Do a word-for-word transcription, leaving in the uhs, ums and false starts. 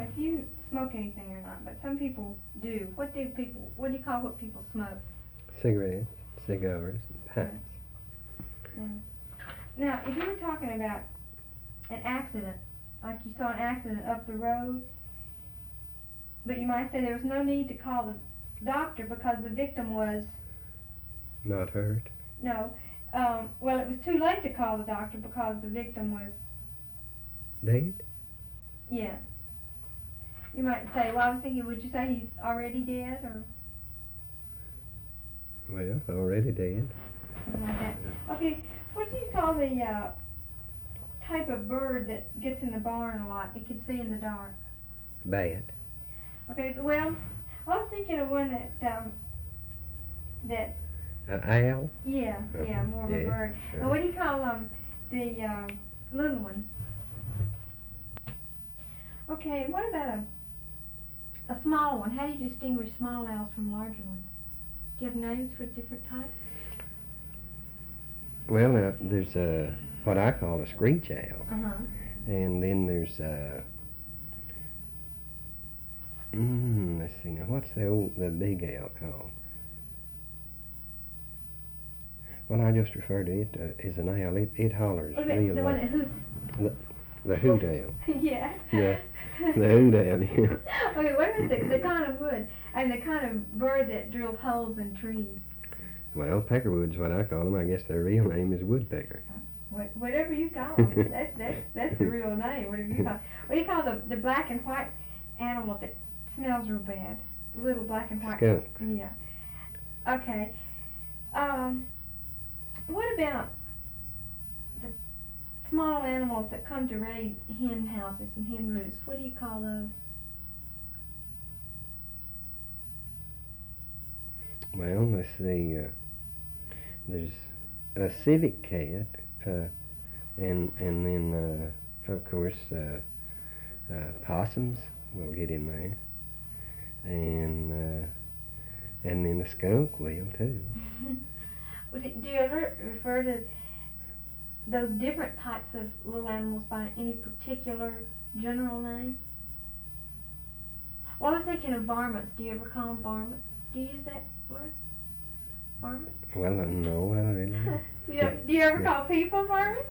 if you smoke anything or not, but some people do. What do people, what do you call what people smoke? Cigarettes, cigars, pipes. Yeah. Now, if you were talking about an accident, like you saw an accident up the road, but you might say there was no need to call the doctor because the victim was... Not hurt? No. Um, well, it was too late to call the doctor because the victim was... Dead? Yeah. You might say, well, I was thinking, would you say he's already dead, or... Well, already dead. Something like that. Okay, what do you call the uh, type of bird that gets in the barn a lot, you can see in the dark? Bat. Okay, well, I was thinking of one that, um, that... An owl? Yeah, yeah, more of yeah, a bird. sure. Now, what do you call um, the um, little one? Okay, and what about a, a small one? How do you distinguish small owls from larger ones? Do you have names for different types? Well, uh, there's uh, what I call a screech owl. Uh-huh. And then there's, uh, mm, let's see now, what's the old, the big owl called? Well, I just refer to it uh, as an owl. It, it hollers Oh, the, real the one loud. that hoots. The, the hoot owl. Yeah. Yeah, the hoot owl, yeah. Okay, what is the, the kind of wood, and the kind of bird that drills holes in trees? Well, peckerwood's what I call them. I guess their real name is woodpecker. What, whatever you call them. that's, that's, that's the real name, whatever you call it. What do you call the, the black and white animal that smells real bad? The little black and white. Skunk. Yeah. Okay. Um, what about the small animals that come to raid hen houses and hen roosts? What do you call those? Well, let's see. Uh, there's a civet cat, uh, and and then uh, of course uh, uh, possums will get in there, and uh, and then the skunk will too. Do you ever refer to those different types of little animals by any particular general name? Well, I was thinking of varmints. Do you ever call them varmints? Do you use that word? Varmint? Well, uh, no, I don't really. you, do you ever call people varmints?